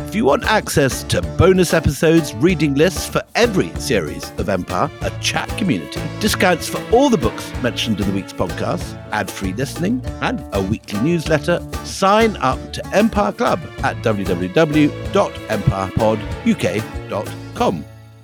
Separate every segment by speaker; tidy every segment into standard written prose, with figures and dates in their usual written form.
Speaker 1: If you want access to bonus episodes, reading lists for every series of Empire, a chat community, discounts for all the books mentioned in the week's podcast, ad-free listening, and a weekly newsletter, sign up to Empire Club at www.empirepoduk.com.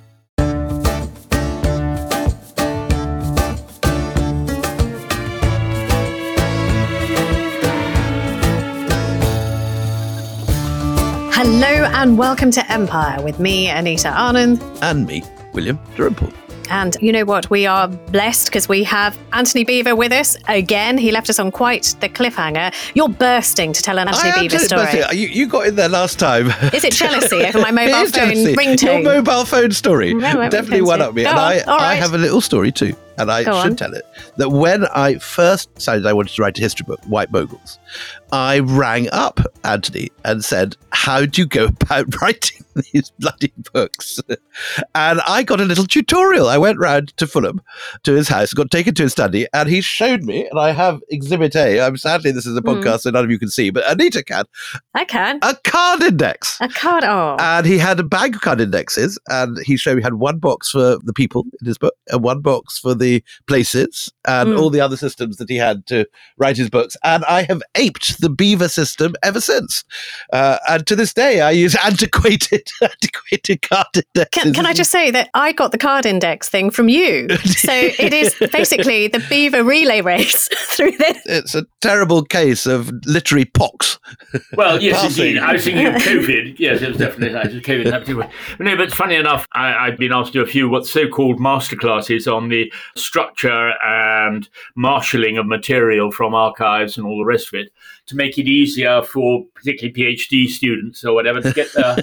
Speaker 2: Hello and welcome to Empire with me, Anita Anand.
Speaker 1: And me, William Dalrymple.
Speaker 2: And you know what? We are blessed because we have Anthony Beevor with us again. He left us on quite the cliffhanger. You're bursting to tell an Anthony Beevor story.
Speaker 1: You got in there last time.
Speaker 2: Is it jealousy over my mobile phone ringtone?
Speaker 1: Your mobile phone story definitely went up me. And I have a little story too. And I should tell it, that when I first decided I wanted to write a history book, White Moguls, I rang up Anthony and said, how do you go about writing these bloody books? And I got a little tutorial. I went round to Fulham, to his house, got taken to his study, and he showed me, and I have Exhibit A. Sadly, this is a podcast, so none of you can see, but Anita can.
Speaker 2: I can.
Speaker 1: A card index.
Speaker 2: A card, oh.
Speaker 1: And he had a bag of card indexes, and he showed me had one box for the people in his book, and one box for the places and all the other systems that he had to write his books. And I have aped the Beevor system ever since. And to this day, I use antiquated card indexes.
Speaker 2: Can I just say that I got the card index thing from you? So it is basically the Beevor relay race through this.
Speaker 1: It's a terrible case of literary pox.
Speaker 3: Well, yes, indeed. I was thinking of COVID. Yes, it was definitely COVID. No, but funny enough, I've been asked to do a few what's so-called masterclasses on the structure and marshalling of material from archives and all the rest of it to make it easier for particularly PhD students or whatever to get there.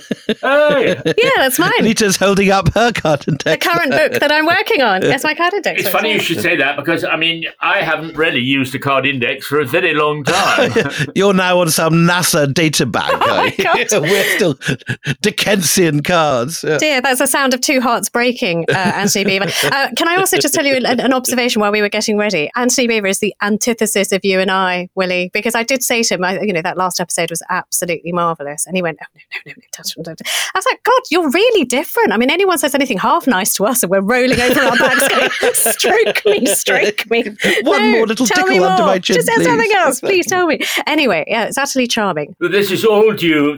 Speaker 2: Yeah, that's mine.
Speaker 1: Anita's holding up her card index.
Speaker 2: The current book that I'm working on. That's my card index.
Speaker 3: It's funny you should say that because, I haven't really used a card index for a very long time.
Speaker 1: You're now on some NASA data bank.
Speaker 2: Oh my God.
Speaker 1: We're still Dickensian cards. Yeah.
Speaker 2: Dear, that's the sound of two hearts breaking, Anthony Beevor. Can I also just tell you an observation while we were getting ready? Anthony Beevor is the antithesis of you and I, Willie, because I did say to him, that last episode was absolutely marvellous. And he went, oh, no, touch. I was like, God, you're really different. I mean, anyone says anything half nice to us and we're rolling over our backs going, stroke me.
Speaker 1: One more little tickle under my chin,
Speaker 2: just say something else. Please tell me. Anyway, yeah, it's utterly charming.
Speaker 3: This is all due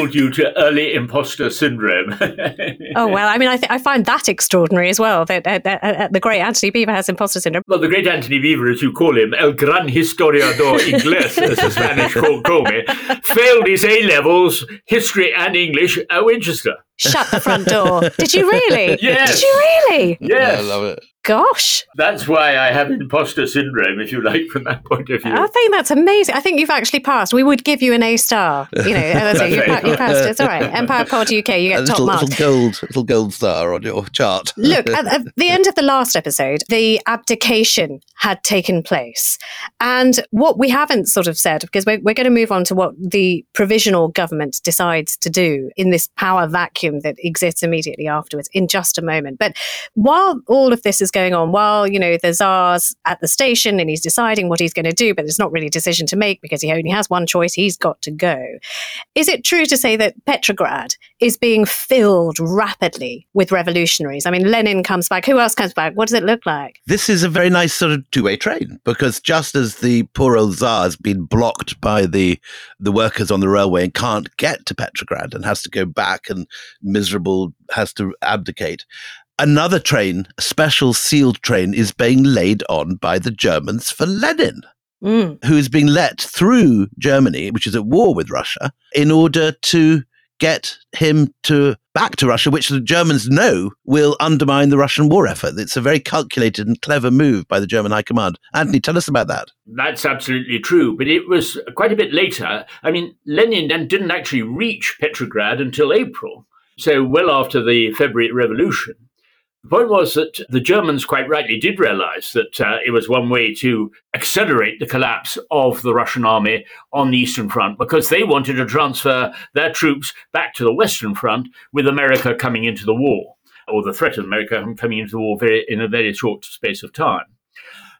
Speaker 3: to early imposter syndrome.
Speaker 2: Oh, well, I find that extraordinary as well, that the great Anthony Beevor has imposter syndrome.
Speaker 3: Well, the great Anthony Beevor, as you call him, El Gran Historiador Inglés, as the Spanish call me, failed his A-levels, history and English at Winchester.
Speaker 2: Shut the front door. Did you really?
Speaker 3: Yes.
Speaker 2: Did you really?
Speaker 3: Yes.
Speaker 1: I love it.
Speaker 2: Gosh.
Speaker 3: That's why I have imposter syndrome, if you like, from that point of view.
Speaker 2: I think that's amazing. I think you've actually passed. We would give you an A-star. You passed. It's all right. Empire Pod UK, you get top marks.
Speaker 1: Little gold star on your chart.
Speaker 2: Look, at the end of the last episode, the abdication had taken place. And what we haven't sort of said, because we're going to move on to what the provisional government decides to do in this power vacuum that exists immediately afterwards in just a moment. But while all of this is going on, while, the Tsar's at the station and he's deciding what he's going to do, but there's not really a decision to make because he only has one choice, he's got to go. Is it true to say that Petrograd is being filled rapidly with revolutionaries? I mean, Lenin comes back. Who else comes back? What does it look like?
Speaker 1: This is a very nice sort of two-way train, because just as the poor old Tsar has been blocked by the workers on the railway and can't get to Petrograd and has to go back and miserable has to abdicate, another train, a special sealed train, is being laid on by the Germans for Lenin, who is being let through Germany, which is at war with Russia, in order to get him back to Russia, which the Germans know will undermine the Russian war effort. It's a very calculated and clever move by the German High Command. Anthony, tell us about that.
Speaker 3: That's absolutely true, but it was quite a bit later. Lenin then didn't actually reach Petrograd until April, so well after the February Revolution. The point was that the Germans quite rightly did realize that it was one way to accelerate the collapse of the Russian army on the Eastern Front, because they wanted to transfer their troops back to the Western Front with America coming into the war, or the threat of America coming into the war in a very short space of time.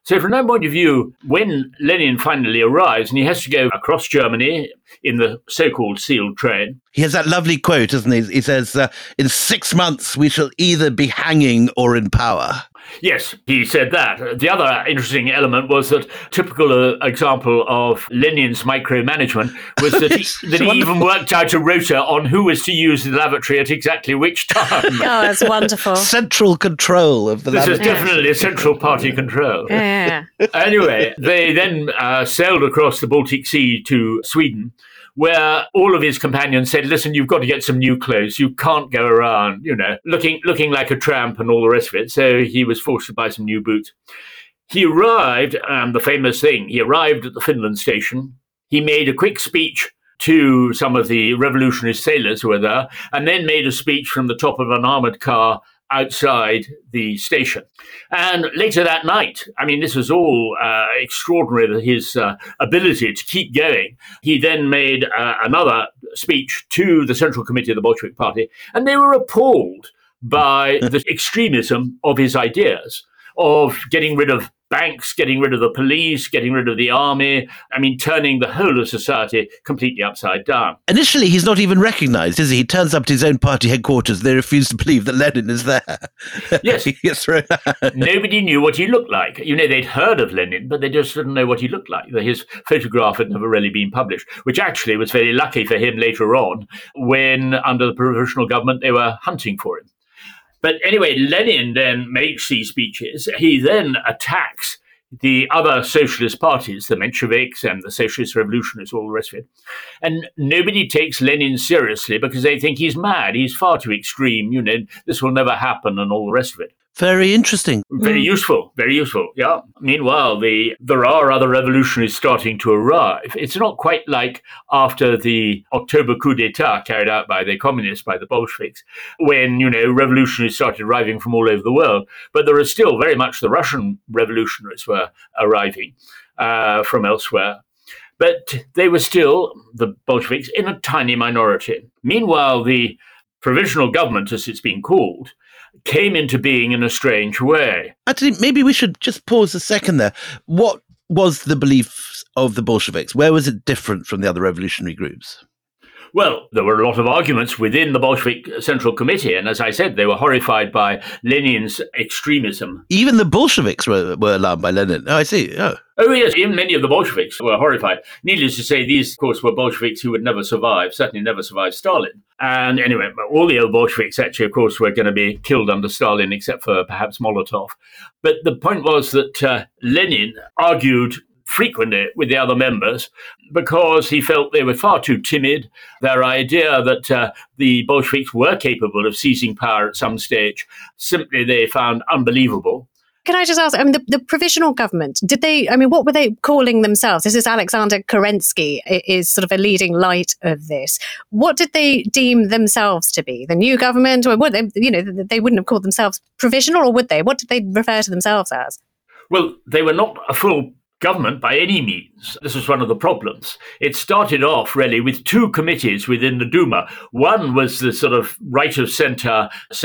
Speaker 3: So from that point of view, when Lenin finally arrives and he has to go across Germany in the so-called sealed train.
Speaker 1: He has that lovely quote, doesn't he? He says, in 6 months, we shall either be hanging or in power.
Speaker 3: Yes, he said that. The other interesting element was that typical example of Lenin's micromanagement was that he even worked out a rota on who was to use the lavatory at exactly which time.
Speaker 2: Oh, that's wonderful.
Speaker 1: Central control of the lavatory.
Speaker 3: This is definitely central party control.
Speaker 2: Yeah.
Speaker 3: Anyway, they then sailed across the Baltic Sea to Sweden, where all of his companions said, listen, you've got to get some new clothes. You can't go around, looking like a tramp and all the rest of it. So he was forced to buy some new boots. He arrived, and the famous thing, he arrived at the Finland station. He made a quick speech to some of the revolutionary sailors who were there, and then made a speech from the top of an armored car outside the station. And later that night, this was all extraordinary, his ability to keep going. He then made another speech to the Central Committee of the Bolshevik Party, and they were appalled by the extremism of his ideas of getting rid of banks, getting rid of the police, getting rid of the army. Turning the whole of society completely upside down.
Speaker 1: Initially, he's not even recognized, is he? He turns up to his own party headquarters. They refuse to believe that Lenin is there.
Speaker 3: Yes.
Speaker 1: He gets thrown out.
Speaker 3: Nobody knew what he looked like. They'd heard of Lenin, but they just didn't know what he looked like. His photograph had never really been published, which actually was very lucky for him later on when, under the provisional government, they were hunting for him. But anyway, Lenin then makes these speeches. He then attacks the other socialist parties, the Mensheviks and the Socialist Revolutionaries, all the rest of it. And nobody takes Lenin seriously because they think he's mad. He's far too extreme. This will never happen and all the rest of it.
Speaker 1: Very interesting.
Speaker 3: Very useful, very useful, yeah. Meanwhile, there are other revolutionaries starting to arrive. It's not quite like after the October coup d'etat carried out by the communists, by the Bolsheviks, when, revolutionaries started arriving from all over the world. But there are still very much the Russian revolutionaries were arriving from elsewhere. But they were still, the Bolsheviks, in a tiny minority. Meanwhile, the provisional government, as it's been called, came into being in a strange way.
Speaker 1: Actually, maybe we should just pause a second there. What was the beliefs of the Bolsheviks? Where was it different from the other revolutionary groups?
Speaker 3: Well, there were a lot of arguments within the Bolshevik Central Committee, and as I said, they were horrified by Lenin's extremism.
Speaker 1: Even the Bolsheviks were alarmed by Lenin. Oh, I see.
Speaker 3: Oh, yes, even many of the Bolsheviks were horrified. Needless to say, these, of course, were Bolsheviks who would never survive, certainly never survive Stalin. And anyway, all the old Bolsheviks actually, of course, were going to be killed under Stalin, except for perhaps Molotov. But the point was that Lenin argued frequently with the other members because he felt they were far too timid. Their idea that the Bolsheviks were capable of seizing power at some stage, simply they found unbelievable.
Speaker 2: Can I just ask, the provisional government, what were they calling themselves? This is Alexander Kerensky is sort of a leading light of this. What did they deem themselves to be? The new government? Or would they, they wouldn't have called themselves provisional, or would they? What did they refer to themselves as?
Speaker 3: Well, they were not a full government by any means. This was one of the problems. It started off really with two committees within the Duma. One was the sort of right of center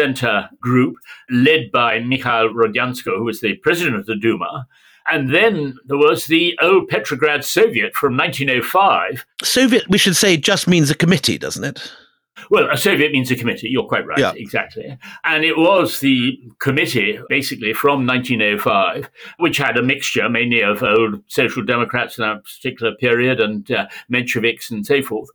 Speaker 3: group led by Mikhail Rodyansko, who was the president of the Duma. And then there was the old Petrograd Soviet from 1905.
Speaker 1: Soviet, we should say, just means a committee, doesn't it?
Speaker 3: Well, a Soviet means a committee. You're quite right. Yeah. Exactly. And it was the committee, basically, from 1905, which had a mixture mainly of old Social Democrats in that particular period and Mensheviks and so forth.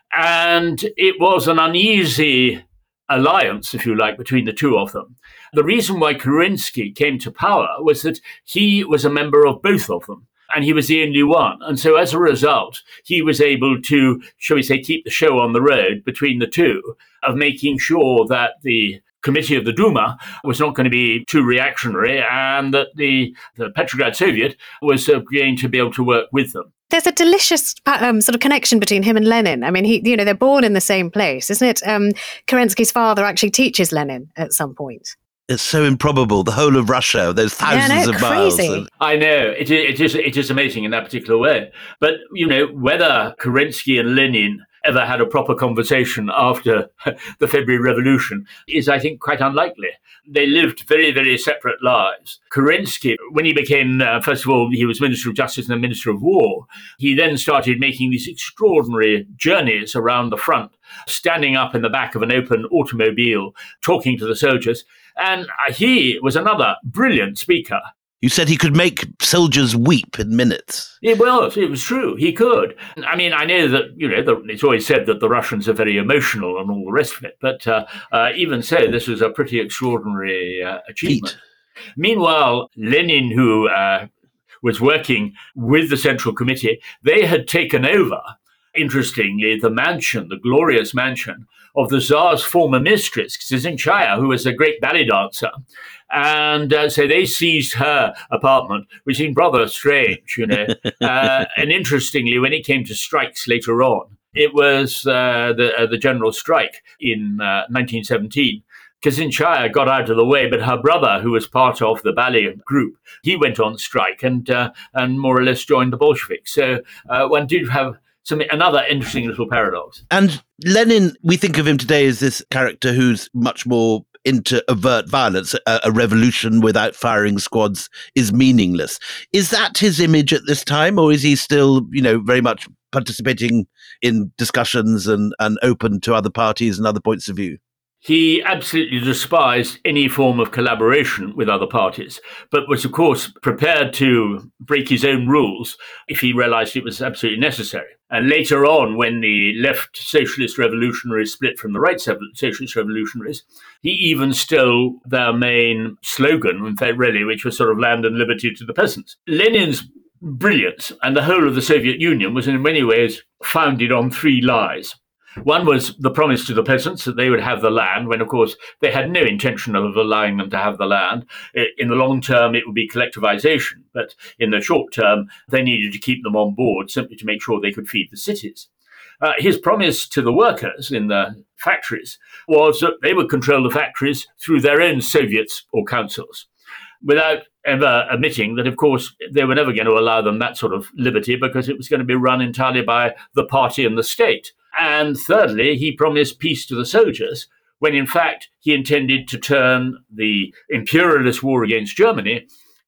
Speaker 3: And it was an uneasy alliance, if you like, between the two of them. The reason why Kerensky came to power was that he was a member of both of them. And he was the only one. And so as a result, he was able to, shall we say, keep the show on the road between the two, of making sure that the committee of the Duma was not going to be too reactionary and that the Petrograd Soviet was going to be able to work with them.
Speaker 2: There's a delicious sort of connection between him and Lenin. They're born in the same place, isn't it? Kerensky's father actually teaches Lenin at some point.
Speaker 1: It's so improbable. The whole of Russia, those thousands of miles.
Speaker 3: I know. It is amazing in that particular way. But, whether Kerensky and Lenin ever had a proper conversation after the February Revolution is, I think, quite unlikely. They lived very, very separate lives. Kerensky, when he became, first of all, he was Minister of Justice and then Minister of War, he then started making these extraordinary journeys around the front, standing up in the back of an open automobile, talking to the soldiers. And he was another brilliant speaker.
Speaker 1: You said he could make soldiers weep in minutes.
Speaker 3: It was true. He could. I mean, I know that, it's always said that the Russians are very emotional and all the rest of it. But even so, this was a pretty extraordinary achievement. Meanwhile, Lenin, who was working with the Central Committee, they had taken over, interestingly, the glorious mansion of the Tsar's former mistress, Ksizhinchaya, who was a great ballet dancer. And so they seized her apartment, which seemed rather strange, And interestingly, when it came to strikes later on, it was the general strike in 1917. Ksizhinchaya got out of the way, but her brother, who was part of the ballet group, he went on strike and more or less joined the Bolsheviks. So one did have another interesting little paradox.
Speaker 1: And Lenin, we think of him today as this character who's much more into overt violence. A revolution without firing squads is meaningless. Is that his image at this time, or is he still, very much participating in discussions and open to other parties and other points of view?
Speaker 3: He absolutely despised any form of collaboration with other parties, but was, of course, prepared to break his own rules if he realized it was absolutely necessary. And later on, when the left socialist revolutionaries split from the right socialist revolutionaries, he even stole their main slogan, in fact, really, which was sort of land and liberty to the peasants. Lenin's brilliance and the whole of the Soviet Union was in many ways founded on three lies. One was the promise to the peasants that they would have the land, when, of course, they had no intention of allowing them to have the land. In the long term, it would be collectivization, but in the short term, they needed to keep them on board simply to make sure they could feed the cities. His promise to the workers in the factories was that they would control the factories through their own Soviets or councils, without ever admitting that, of course, they were never going to allow them that sort of liberty because it was going to be run entirely by the party and the state. And thirdly, he promised peace to the soldiers, when in fact he intended to turn the imperialist war against Germany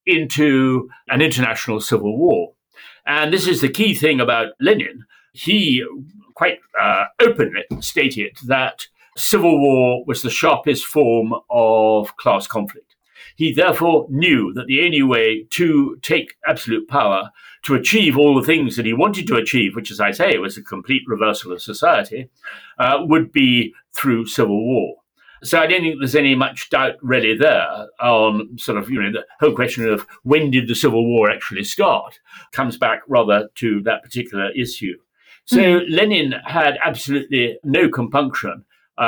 Speaker 3: into an international civil war. And this is the key thing about Lenin. He quite openly stated that civil war was the sharpest form of class conflict. He therefore knew that the only way to take absolute power, to achieve all the things that he wanted to achieve, which, as I say, was a complete reversal of society, would be through civil war. So I don't think there's any much doubt really there on sort of, the whole question of when did the Civil War actually start comes back rather to that particular issue. So Lenin had absolutely no compunction,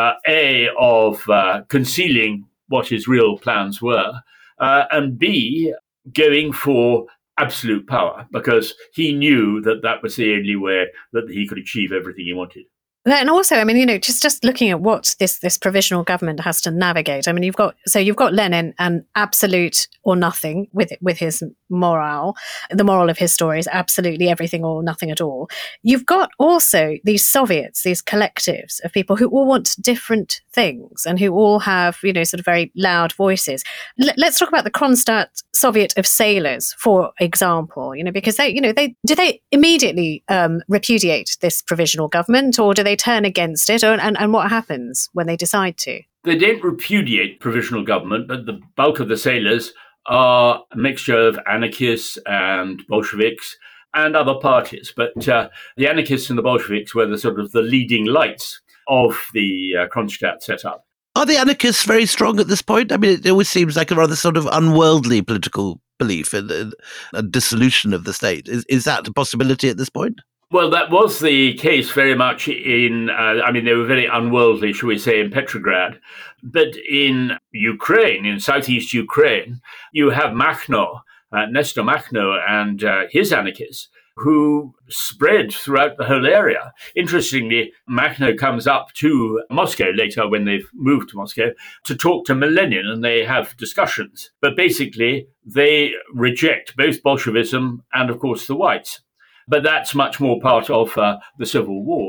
Speaker 3: of concealing what his real plans were, and B, going for absolute power, because he knew that that was the only way that he could achieve everything he wanted.
Speaker 2: And also, I mean, just looking at what this provisional government has to navigate. I mean, you've got Lenin and absolute or nothing with his morale. The moral of his story is absolutely everything or nothing at all. You've got also these Soviets, these collectives of people who all want different things and who all have, sort of very loud voices. Let's talk about the Kronstadt Soviet of Sailors, for example, because they immediately repudiate this provisional government, or do they turn against it, and what happens when they decide to?
Speaker 3: They don't repudiate provisional government, but the bulk of the sailors are a mixture of anarchists and Bolsheviks and other parties. But the anarchists and the Bolsheviks were the sort of the leading lights of the Kronstadt setup.
Speaker 1: Are the anarchists very strong at this point? I mean, it always seems like a rather sort of unworldly political belief in a dissolution of the state. Is that a possibility at this point?
Speaker 3: Well, that was the case very much in, they were very unworldly, shall we say, in Petrograd. But in Ukraine, in southeast Ukraine, you have Makhno, Nestor Makhno and his anarchists, who spread throughout the whole area. Interestingly, Makhno comes up to Moscow later when they've moved to Moscow to talk to Lenin, and they have discussions. But basically, they reject both Bolshevism and, of course, the whites. But that's much more part of the Civil War.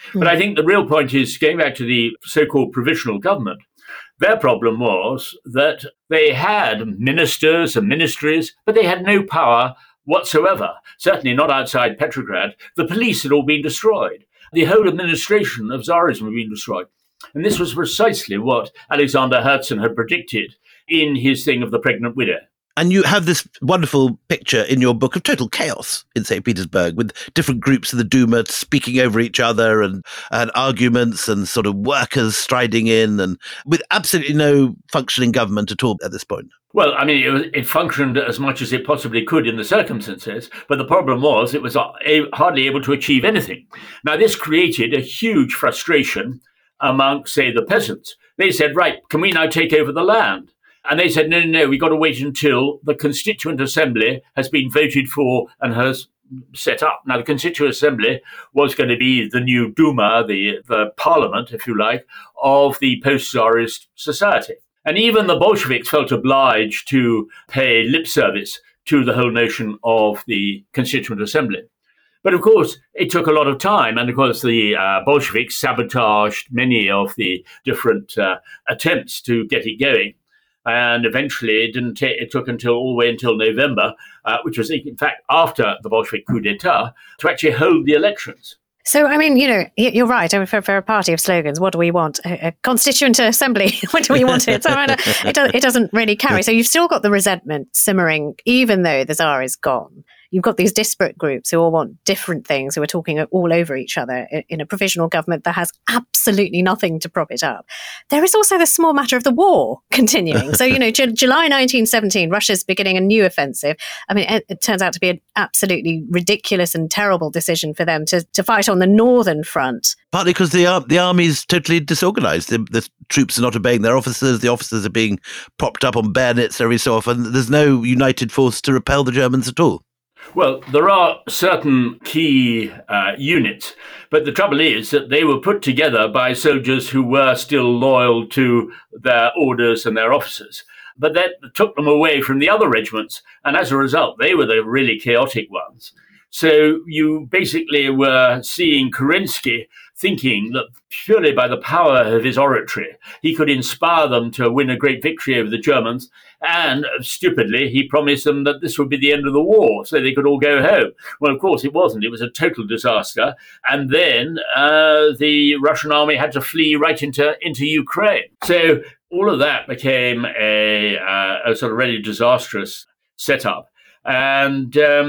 Speaker 3: But I think the real point is, going back to the so-called provisional government, their problem was that they had ministers and ministries, but they had no power whatsoever, certainly not outside Petrograd. The police had all been destroyed. The whole administration of Tsarism had been destroyed. And this was precisely what Alexander Herzen had predicted in his thing of the pregnant widow.
Speaker 1: And you have this wonderful picture in your book of total chaos in St. Petersburg, with different groups of the Duma speaking over each other and arguments and sort of workers striding in, and with absolutely no functioning government at all at this point.
Speaker 3: Well, I mean, it functioned as much as it possibly could in the circumstances, but the problem was it was hardly able to achieve anything. Now, this created a huge frustration among, say, the peasants. They said, right, can we now take over the land? And they said, no, we've got to wait until the Constituent Assembly has been voted for and has set up. Now, the Constituent Assembly was going to be the new Duma, the parliament, if you like, of the post-Tsarist society. And even the Bolsheviks felt obliged to pay lip service to the whole notion of the Constituent Assembly. But of course, it took a lot of time. And of course, the Bolsheviks sabotaged many of the different attempts to get it going. And eventually, it took all the way until November, which was in fact after the Bolshevik coup d'etat, to actually hold the elections.
Speaker 2: So, I mean, you're right. I mean, for a party of slogans, what do we want? A constituent assembly. What do we want it? So, I mean, it doesn't really carry. So you've still got the resentment simmering, even though the Tsar is gone. You've got these disparate groups who all want different things, who are talking all over each other in a provisional government that has absolutely nothing to prop it up. There is also the small matter of the war continuing. So, July 1917, Russia's beginning a new offensive. I mean, it turns out to be an absolutely ridiculous and terrible decision for them to fight on the northern front.
Speaker 1: Partly because the army is totally disorganized. The troops are not obeying their officers. The officers are being propped up on bayonets every so often. There's no united force to repel the Germans at all.
Speaker 3: Well, there are certain key units, but the trouble is that they were put together by soldiers who were still loyal to their orders and their officers. But that took them away from the other regiments, and as a result, they were the really chaotic ones. So you basically were seeing Kerensky thinking that purely by the power of his oratory, he could inspire them to win a great victory over the Germans. And stupidly, he promised them that this would be the end of the war, so they could all go home. Well, of course, it wasn't. It was a total disaster. And then the Russian army had to flee right into Ukraine. So all of that became a sort of really disastrous setup. And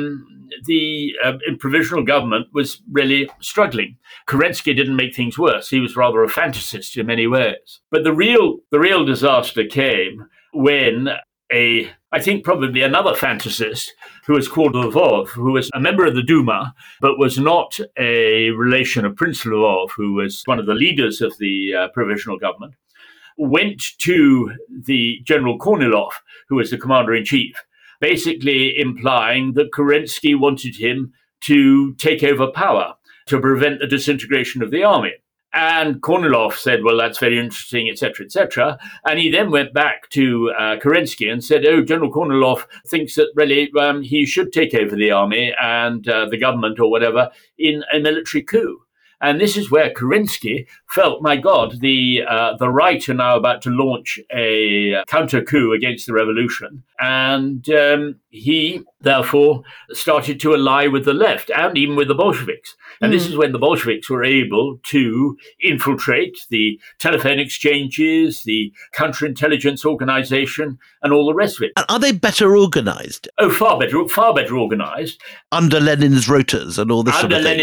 Speaker 3: the provisional government was really struggling. Kerensky didn't make things worse. He was rather a fantasist in many ways. But the real disaster came when I think probably another fantasist who was called Lvov, who was a member of the Duma, but was not a relation of Prince Lvov, who was one of the leaders of the provisional government, went to the General Kornilov, who was the commander-in-chief, basically implying that Kerensky wanted him to take over power to prevent the disintegration of the army. And Kornilov said, well, that's very interesting, etc., etc. And he then went back to Kerensky and said, General Kornilov thinks that really he should take over the army and the government or whatever in a military coup. And this is where Kerensky felt, my God, the right are now about to launch a counter coup against the revolution. And he, therefore, started to ally with the left and even with the Bolsheviks. And this is when the Bolsheviks were able to infiltrate the telephone exchanges, the counterintelligence organization, and all the rest of it.
Speaker 1: Are they better organized?
Speaker 3: Oh, far better organized.
Speaker 1: Under Lenin's rotors and all this sort of thing?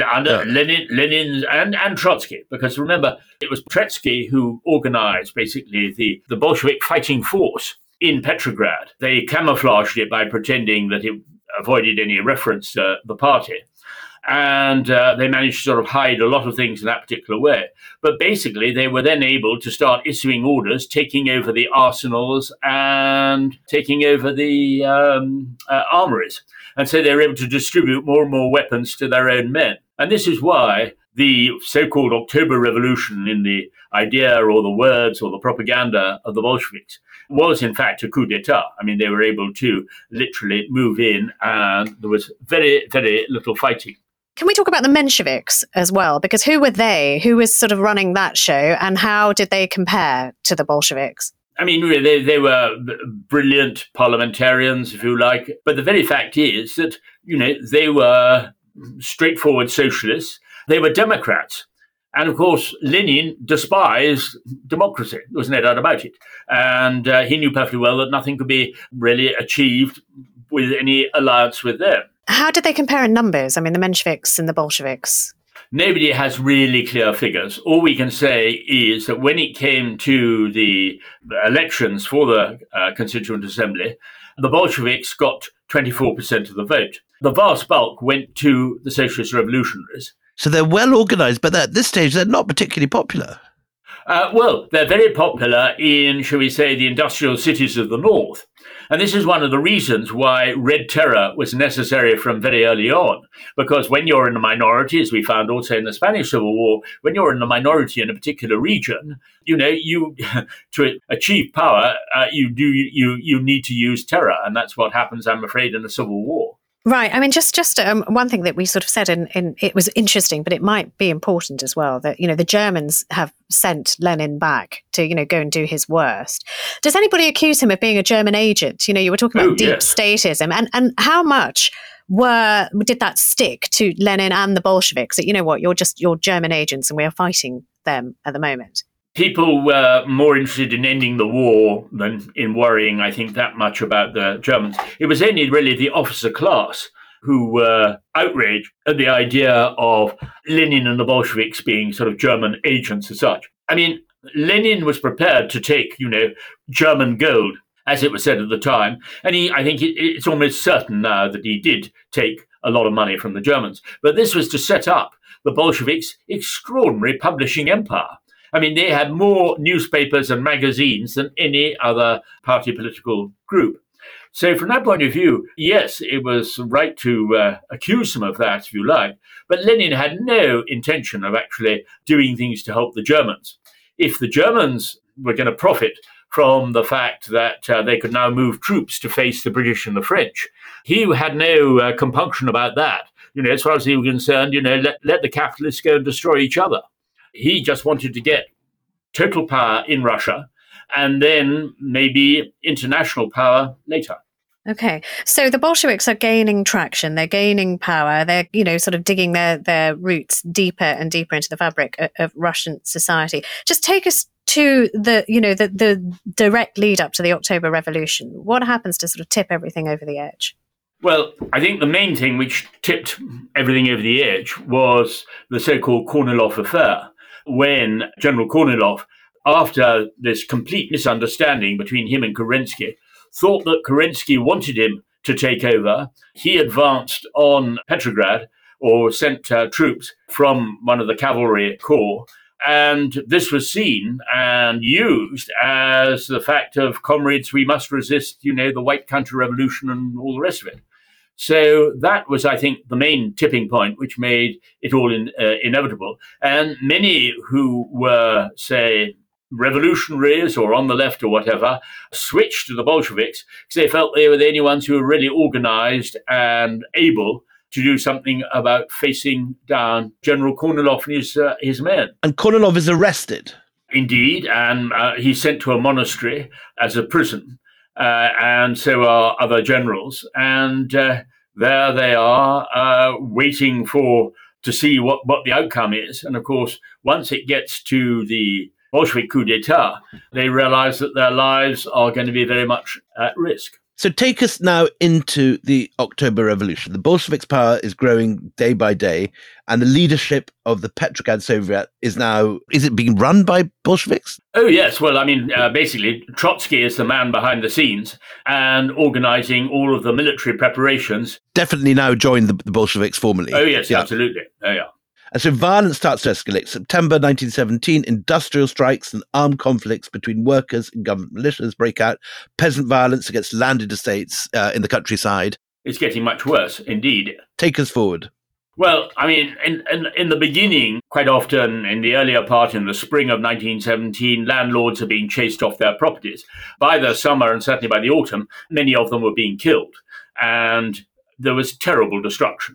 Speaker 3: Lenin's and Trotsky, because remember, it was Trotsky who organized basically the Bolshevik fighting force in Petrograd. They camouflaged it by pretending that it avoided any reference to the party. And they managed to sort of hide a lot of things in that particular way. But basically, they were then able to start issuing orders, taking over the arsenals and taking over the armories. And so they were able to distribute more and more weapons to their own men. And this is why the so-called October Revolution, in the idea or the words or the propaganda of the Bolsheviks, was in fact a coup d'etat. I mean, they were able to literally move in and there was very, very little fighting.
Speaker 2: Can we talk about the Mensheviks as well? Because who were they? Who was sort of running that show, and how did they compare to the Bolsheviks?
Speaker 3: I mean, really, they were brilliant parliamentarians, if you like. But the very fact is that, they were straightforward socialists. They were Democrats. And of course, Lenin despised democracy. There was no doubt about it. And he knew perfectly well that nothing could be really achieved with any alliance with them.
Speaker 2: How did they compare in numbers? I mean, the Mensheviks and the Bolsheviks.
Speaker 3: Nobody has really clear figures. All we can say is that when it came to the elections for the Constituent Assembly, the Bolsheviks got 24% of the vote. The vast bulk went to the Socialist Revolutionaries.
Speaker 1: So they're well organized, but at this stage, they're not particularly popular.
Speaker 3: Well, they're very popular in, shall we say, the industrial cities of the north. And this is one of the reasons why Red Terror was necessary from very early on. Because when you're in a minority, as we found also in the Spanish Civil War, when you're in a minority in a particular region, you to achieve power, you need to use terror. And that's what happens, I'm afraid, in a civil war.
Speaker 2: Right. I mean, just one thing that we sort of said, and it was interesting, but it might be important as well, that, the Germans have sent Lenin back to, go and do his worst. Does anybody accuse him of being a German agent? You were talking about deep statism, and how much did that stick to Lenin and the Bolsheviks? That, you're German agents and we are fighting them at the moment?
Speaker 3: People were more interested in ending the war than in worrying, I think, that much about the Germans. It was only really the officer class who were outraged at the idea of Lenin and the Bolsheviks being sort of German agents as such. I mean, Lenin was prepared to take, German gold, as it was said at the time. And I think it's almost certain now that he did take a lot of money from the Germans. But this was to set up the Bolsheviks' extraordinary publishing empire. I mean, they had more newspapers and magazines than any other party political group. So from that point of view, yes, it was right to accuse them of that, if you like. But Lenin had no intention of actually doing things to help the Germans. If the Germans were going to profit from the fact that they could now move troops to face the British and the French, he had no compunction about that. As far as he was concerned, let the capitalists go and destroy each other. He just wanted to get total power in Russia and then maybe international power later.
Speaker 2: Okay. So the Bolsheviks are gaining traction. They're gaining power. They're, sort of digging their roots deeper and deeper into the fabric of Russian society. Just take us to the direct lead up to the October Revolution. What happens to sort of tip everything over the edge?
Speaker 3: Well, I think the main thing which tipped everything over the edge was the so-called Kornilov affair, when General Kornilov, after this complete misunderstanding between him and Kerensky, thought that Kerensky wanted him to take over. He advanced on Petrograd, or sent troops from one of the cavalry corps, and this was seen and used as the fact of, comrades, we must resist, the White Counter-Revolution and all the rest of it. So that was, I think, the main tipping point, which made it all inevitable. And many who were, say, revolutionaries or on the left or whatever, switched to the Bolsheviks because they felt they were the only ones who were really organized and able to do something about facing down General Kornilov and his men. And
Speaker 1: Kornilov is arrested.
Speaker 3: Indeed, and he's sent to a monastery as a prison. And so are other generals. And there they are, waiting to see what the outcome is. And of course, once it gets to the Bolshevik coup d'etat, they realize that their lives are going to be very much at risk.
Speaker 1: So take us now into the October Revolution. The Bolsheviks' power is growing day by day, and the leadership of the Petrograd Soviet is it being run by Bolsheviks?
Speaker 3: Oh, yes. Well, I mean, basically, Trotsky is the man behind the scenes and organizing all of the military preparations.
Speaker 1: Definitely now joined the Bolsheviks formally.
Speaker 3: Oh, yes, yeah. Absolutely. Oh, yeah.
Speaker 1: And so violence starts to escalate. September 1917, industrial strikes and armed conflicts between workers and government militias break out. Peasant violence against landed estates in the countryside.
Speaker 3: It's getting much worse, indeed.
Speaker 1: Take us forward.
Speaker 3: Well, I mean, in the beginning, quite often in the earlier part, in the spring of 1917, landlords are being chased off their properties. By the summer and certainly by the autumn, many of them were being killed. And there was terrible destruction.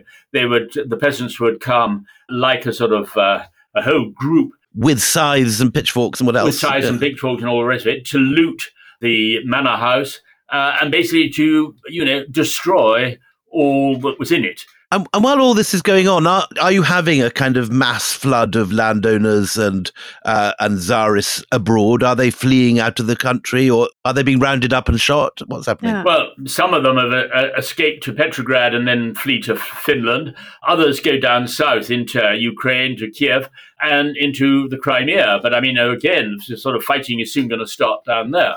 Speaker 3: The peasants would come like a sort of a whole group
Speaker 1: with scythes and pitchforks and what else?
Speaker 3: With scythes and pitchforks and all the rest of it, to loot the manor house and basically to, destroy all that was in it.
Speaker 1: And while all this is going on, are you having a kind of mass flood of landowners and Tsarists abroad? Are they fleeing out of the country, or are they being rounded up and shot? What's happening?
Speaker 2: Yeah.
Speaker 3: Well, some of them have escaped to Petrograd and then flee to Finland. Others go down south into Ukraine, to Kiev, and into the Crimea. But again, sort of fighting is soon going to start down there.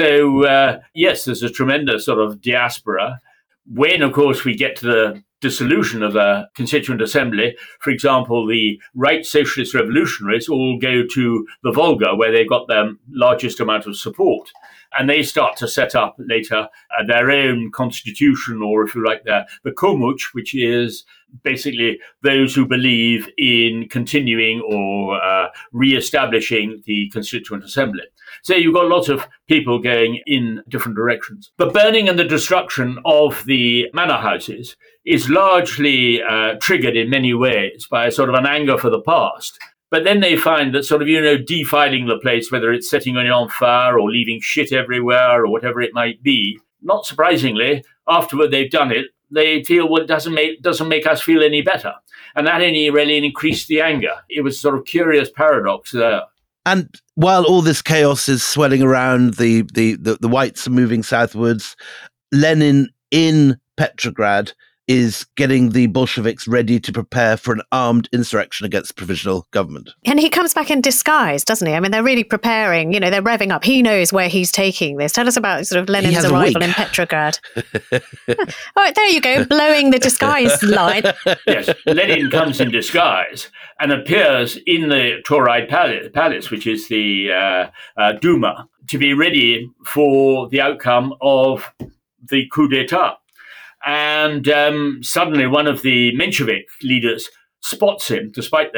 Speaker 3: So, yes, there's a tremendous sort of diaspora. When, of course, we get to the dissolution of the Constituent Assembly, for example, the right socialist revolutionaries all go to the Volga, where they got their largest amount of support. And they start to set up later their own constitution, or if you like, the Komuch, which is basically those who believe in continuing or re-establishing the Constituent Assembly. So you've got lots of people going in different directions. The burning and the destruction of the manor houses is largely triggered in many ways by sort of an anger for the past. But then they find that sort of, defiling the place, whether it's setting it on fire or leaving shit everywhere or whatever it might be, not surprisingly, afterward they've done it, they feel, well, it doesn't make us feel any better. And that only really increased the anger. It was a sort of curious paradox there.
Speaker 1: And while all this chaos is swelling around, the whites are moving southwards, Lenin in Petrograd is getting the Bolsheviks ready to prepare for an armed insurrection against the provisional government.
Speaker 2: And he comes back in disguise, doesn't he? They're really preparing, they're revving up. He knows where he's taking this. Tell us about sort of Lenin's arrival in Petrograd. All right, there you go, blowing the disguise line.
Speaker 3: Yes, Lenin comes in disguise and appears in the Tauride Palace, which is the Duma, to be ready for the outcome of the coup d'etat. And suddenly one of the Menshevik leaders spots him, despite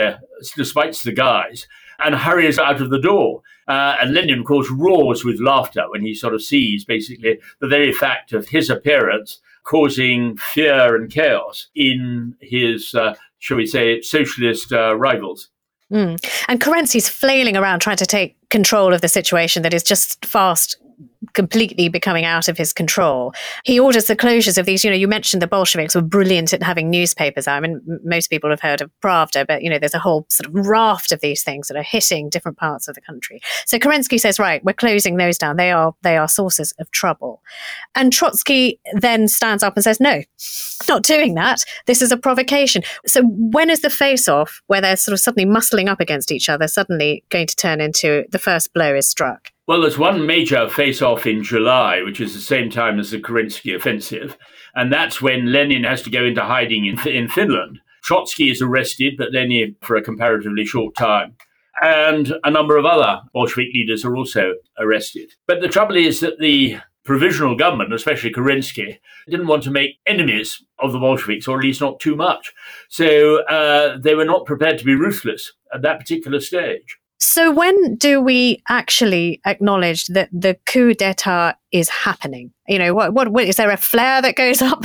Speaker 3: the guise, and hurries out of the door. And Lenin, of course, roars with laughter when he sort of sees, basically, the very fact of his appearance causing fear and chaos in his, shall we say, socialist rivals.
Speaker 2: And Kerensky's flailing around trying to take control of the situation that is just fast completely becoming out of his control. He orders the closures of these, you mentioned the Bolsheviks were brilliant at having newspapers out. Most people have heard of Pravda, but, there's a whole sort of raft of these things that are hitting different parts of the country. So Kerensky says, right, we're closing those down. They are sources of trouble. And Trotsky then stands up and says, no, not doing that. This is a provocation. So when is the face-off, where they're sort of suddenly muscling up against each other, suddenly going to turn into the first blow is struck?
Speaker 3: Well, there's one major face-off in July, which is the same time as the Kerensky offensive, and that's when Lenin has to go into hiding in Finland. Trotsky is arrested, but only for a comparatively short time. And a number of other Bolshevik leaders are also arrested. But the trouble is that the provisional government, especially Kerensky, didn't want to make enemies of the Bolsheviks, or at least not too much. So they were not prepared to be ruthless at that particular stage.
Speaker 2: So when do we actually acknowledge that the coup d'etat is happening? What is there a flare that goes up?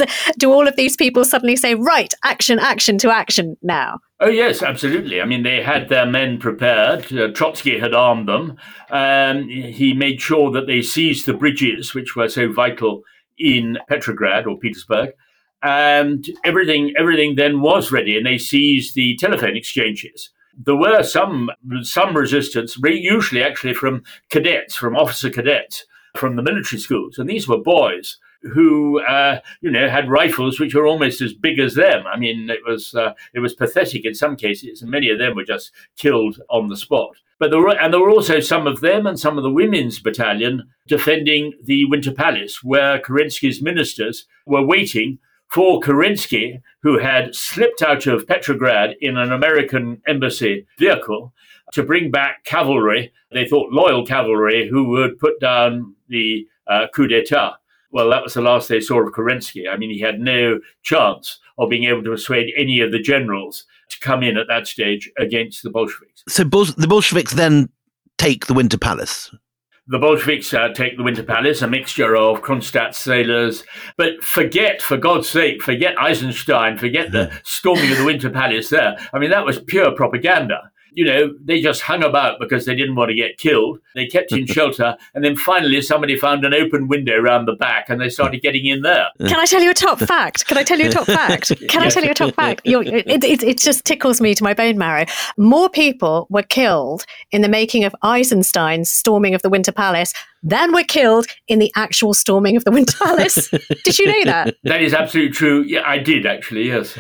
Speaker 2: Do all of these people suddenly say, right, action to action now?
Speaker 3: Oh, yes, absolutely. They had their men prepared. Trotsky had armed them. He made sure that they seized the bridges, which were so vital in Petrograd or Petersburg. And everything then was ready, and they seized the telephone exchanges. There were some resistance, usually actually from cadets, from officer cadets, from the military schools. And these were boys who, had rifles which were almost as big as them. It was pathetic in some cases, and many of them were just killed on the spot. But there were also some of them and some of the women's battalion defending the Winter Palace, where Kerensky's ministers were waiting for Kerensky, who had slipped out of Petrograd in an American embassy vehicle, to bring back cavalry, they thought loyal cavalry, who would put down the coup d'etat. Well, that was the last they saw of Kerensky. He had no chance of being able to persuade any of the generals to come in at that stage against the Bolsheviks.
Speaker 1: So the Bolsheviks then take the Winter Palace?
Speaker 3: The Bolsheviks take the Winter Palace, a mixture of Kronstadt sailors, but for God's sake, forget Eisenstein, forget the storming of the Winter Palace there. I mean, that was pure propaganda. They just hung about because they didn't want to get killed. They kept in shelter, and then finally somebody found an open window around the back, and they started getting in there.
Speaker 2: Can I tell you a top fact? I tell you a top fact? It just tickles me to my bone marrow. More people were killed in the making of Eisenstein's storming of the Winter Palace than were killed in the actual storming of the Winter Palace. Did you know that?
Speaker 3: That is absolutely true. Yeah, I did actually, yes.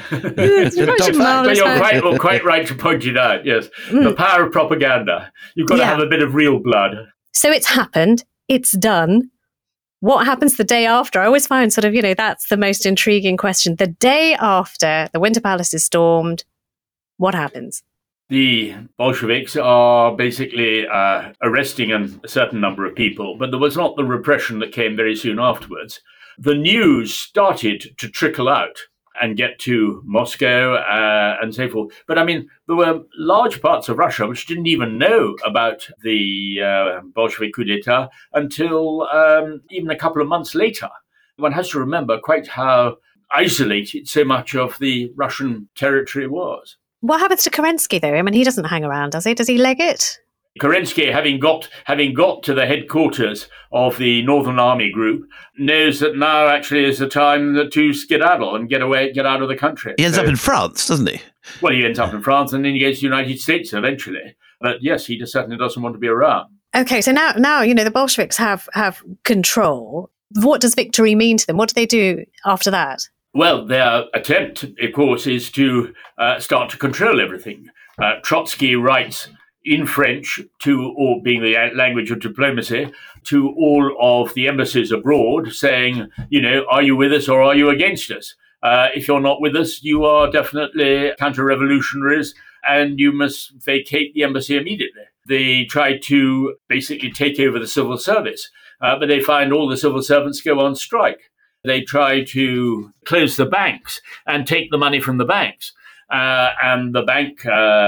Speaker 2: But
Speaker 3: you're quite right to point it out, yes. The power of propaganda. You've got to have a bit of real blood.
Speaker 2: So it's happened. It's done. What happens the day after? I always find that's the most intriguing question. The day after the Winter Palace is stormed, what happens?
Speaker 3: The Bolsheviks are basically arresting a certain number of people, but there was not the repression that came very soon afterwards. The news started to trickle out and get to Moscow and so forth. But I mean, there were large parts of Russia which didn't even know about the Bolshevik coup d'etat until even a couple of months later. One has to remember quite how isolated so much of the Russian territory was.
Speaker 2: What happens to Kerensky, though? I mean, he doesn't hang around, does he? Does he leg it?
Speaker 3: Kerensky, having got to the headquarters of the Northern Army Group, knows that now actually is the time to skedaddle and get out of the country.
Speaker 1: He ends up in France, doesn't he?
Speaker 3: Well, he ends up in France and then he goes to the United States eventually. But yes, he certainly doesn't want to be around. Okay,
Speaker 2: so now the Bolsheviks have control. What does victory mean to them? What do they do after that?
Speaker 3: Well, their attempt, of course, is to start to control everything. Trotsky writes in French, or being the language of diplomacy, to all of the embassies abroad, saying, are you with us or are you against us? If you're not with us, you are definitely counter-revolutionaries and you must vacate the embassy immediately. They try to basically take over the civil service, but they find all the civil servants go on strike. They try to close the banks and take the money from the banks. And the bank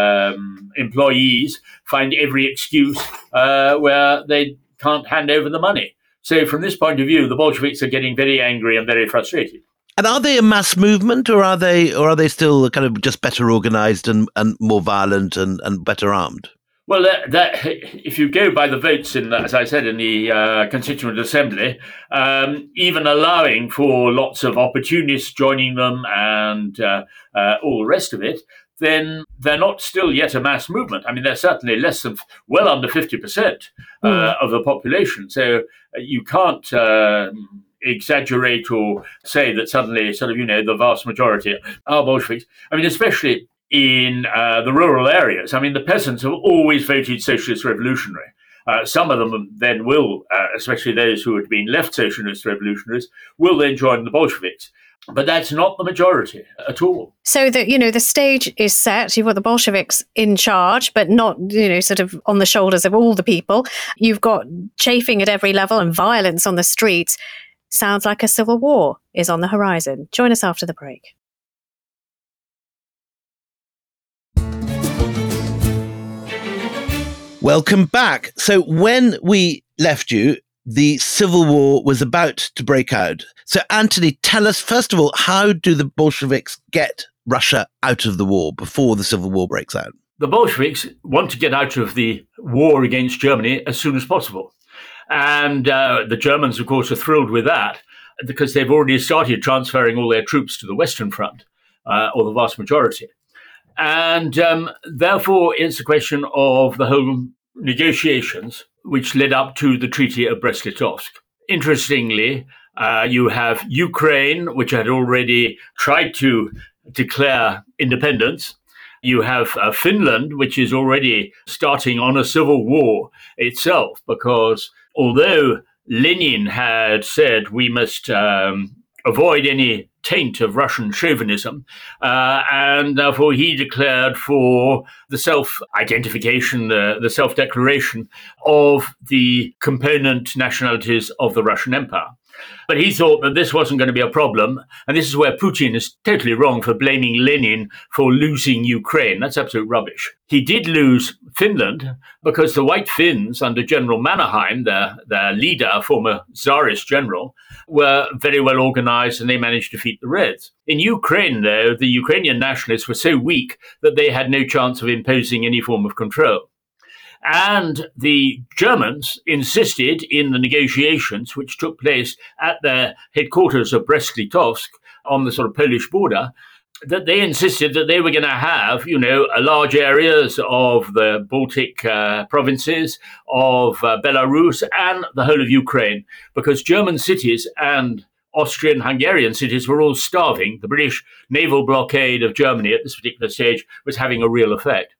Speaker 3: employees find every excuse where they can't hand over the money. So from this point of view, the Bolsheviks are getting very angry and very frustrated.
Speaker 1: And are they a mass movement, or are they still kind of just better organized and more violent and better armed?
Speaker 3: Well, that if you go by the votes as I said, in the Constituent Assembly, even allowing for lots of opportunists joining them and all the rest of it, then they're not still yet a mass movement. I mean, they're certainly well under 50% of the population. So you can't exaggerate or say that suddenly the vast majority are Bolsheviks. I mean, especially in the rural areas. I mean, the peasants have always voted socialist revolutionary. Some of them then will, especially those who had been left socialist revolutionaries, will then join the Bolsheviks. But that's not the majority at all.
Speaker 2: So the stage is set. You've got the Bolsheviks in charge, but not, sort of on the shoulders of all the people. You've got chafing at every level and violence on the streets. Sounds like a civil war is on the horizon. Join us after the break.
Speaker 1: Welcome back. So when we left you, the civil war was about to break out. So Anthony, tell us, first of all, how do the Bolsheviks get Russia out of the war before the civil war breaks out?
Speaker 3: The Bolsheviks want to get out of the war against Germany as soon as possible. And the Germans, of course, are thrilled with that because they've already started transferring all their troops to the Western Front, or the vast majority. And therefore, it's a question of the whole negotiations which led up to the Treaty of Brest-Litovsk. Interestingly, you have Ukraine, which had already tried to declare independence. You have Finland, which is already starting on a civil war itself, because although Lenin had said we must avoid any taint of Russian chauvinism, and therefore he declared for the self-identification, the self-declaration of the component nationalities of the Russian Empire. But he thought that this wasn't going to be a problem. And this is where Putin is totally wrong for blaming Lenin for losing Ukraine. That's absolute rubbish. He did lose Finland because the White Finns under General Mannerheim, their leader, former Tsarist general, were very well organized and they managed to defeat the Reds. In Ukraine, though, the Ukrainian nationalists were so weak that they had no chance of imposing any form of control. And the Germans insisted in the negotiations, which took place at their headquarters of Brest-Litovsk on the sort of Polish border, that they insisted that they were going to have, large areas of the Baltic provinces, of Belarus, and the whole of Ukraine, because German cities and Austrian-Hungarian cities were all starving. The British naval blockade of Germany at this particular stage was having a real effect.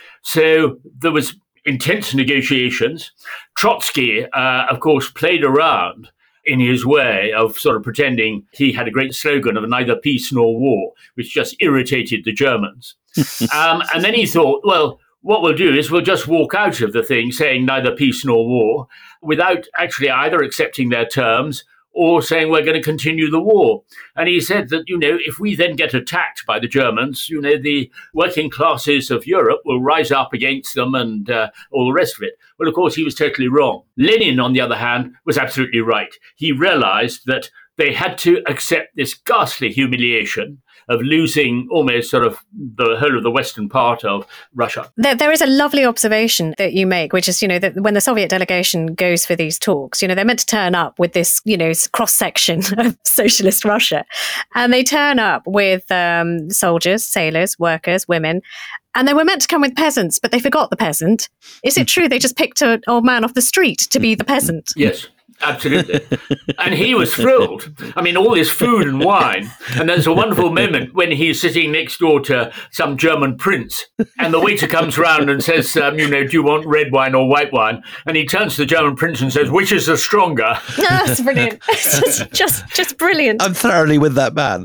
Speaker 3: So there was intense negotiations. Trotsky, of course, played around in his way of sort of pretending he had a great slogan of neither peace nor war, which just irritated the Germans. And then he thought, well, what we'll do is we'll just walk out of the thing saying neither peace nor war without actually either accepting their terms or saying we're going to continue the war. And he said that, if we then get attacked by the Germans, the working classes of Europe will rise up against them and all the rest of it. Well, of course, he was totally wrong. Lenin, on the other hand, was absolutely right. He realized that they had to accept this ghastly humiliation of losing almost sort of the whole of the western part of Russia.
Speaker 2: There is a lovely observation that you make, which is, that when the Soviet delegation goes for these talks, they're meant to turn up with this, cross-section of socialist Russia. And they turn up with soldiers, sailors, workers, women. And they were meant to come with peasants, but they forgot the peasant. Is it true they just picked an old man off the street to be the peasant?
Speaker 3: Yes. Absolutely. And he was thrilled. I mean, all this food and wine. And there's a wonderful moment when he's sitting next door to some German prince. And the waiter comes round and says, do you want red wine or white wine? And he turns to the German prince and says, which is the stronger?
Speaker 2: That's brilliant. It's just brilliant.
Speaker 1: I'm thoroughly with that man.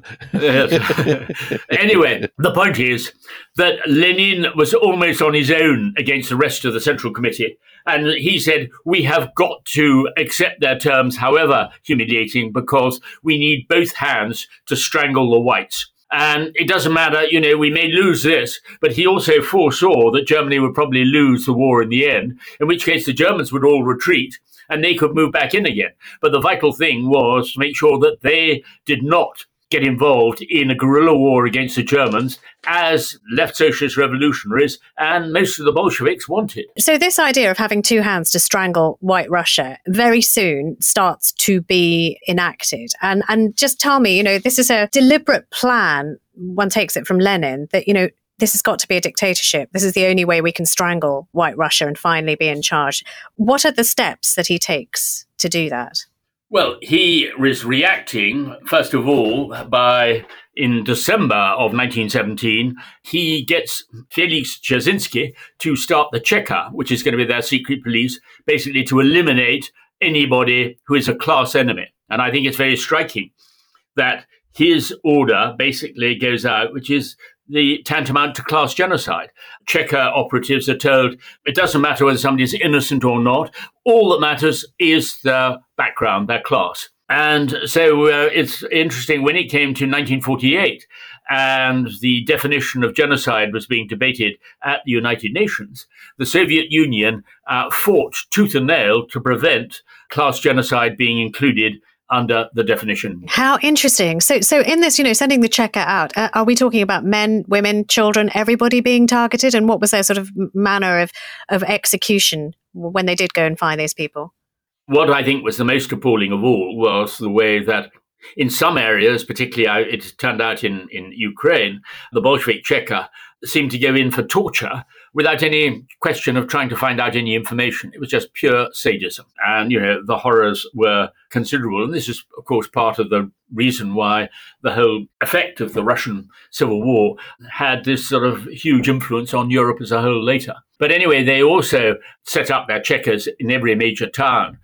Speaker 3: Anyway, the point is that Lenin was almost on his own against the rest of the Central Committee. And he said, we have got to accept their terms, however humiliating, because we need both hands to strangle the whites. And it doesn't matter, we may lose this, but he also foresaw that Germany would probably lose the war in the end, in which case the Germans would all retreat and they could move back in again. But the vital thing was to make sure that they did not get involved in a guerrilla war against the Germans, as left socialist revolutionaries and most of the Bolsheviks wanted.
Speaker 2: So this idea of having two hands to strangle White Russia very soon starts to be enacted. And just tell me, this is a deliberate plan, one takes it from Lenin, that, this has got to be a dictatorship. This is the only way we can strangle White Russia and finally be in charge. What are the steps that he takes to do that?
Speaker 3: Well, he was reacting, first of all, by, in December of 1917, he gets Felix Dzerzhinsky to start the Cheka, which is going to be their secret police, basically to eliminate anybody who is a class enemy. And I think it's very striking that his order basically goes out, which is the tantamount to class genocide. Cheka operatives are told it doesn't matter whether somebody is innocent or not. All that matters is their background, their class. And so it's interesting when it came to 1948 and the definition of genocide was being debated at the United Nations, the Soviet Union fought tooth and nail to prevent class genocide being included under the definition.
Speaker 2: How interesting. So in this, sending the Cheka out, are we talking about men, women, children, everybody being targeted? And what was their sort of manner of execution when they did go and find these people?
Speaker 3: What I think was the most appalling of all was the way that in some areas, particularly it turned out in Ukraine, the Bolshevik Cheka seemed to go in for torture without any question of trying to find out any information. It was just pure sadism. And, the horrors were considerable. And this is, of course, part of the reason why the whole effect of the Russian Civil War had this sort of huge influence on Europe as a whole later. But anyway, they also set up their Chekas in every major town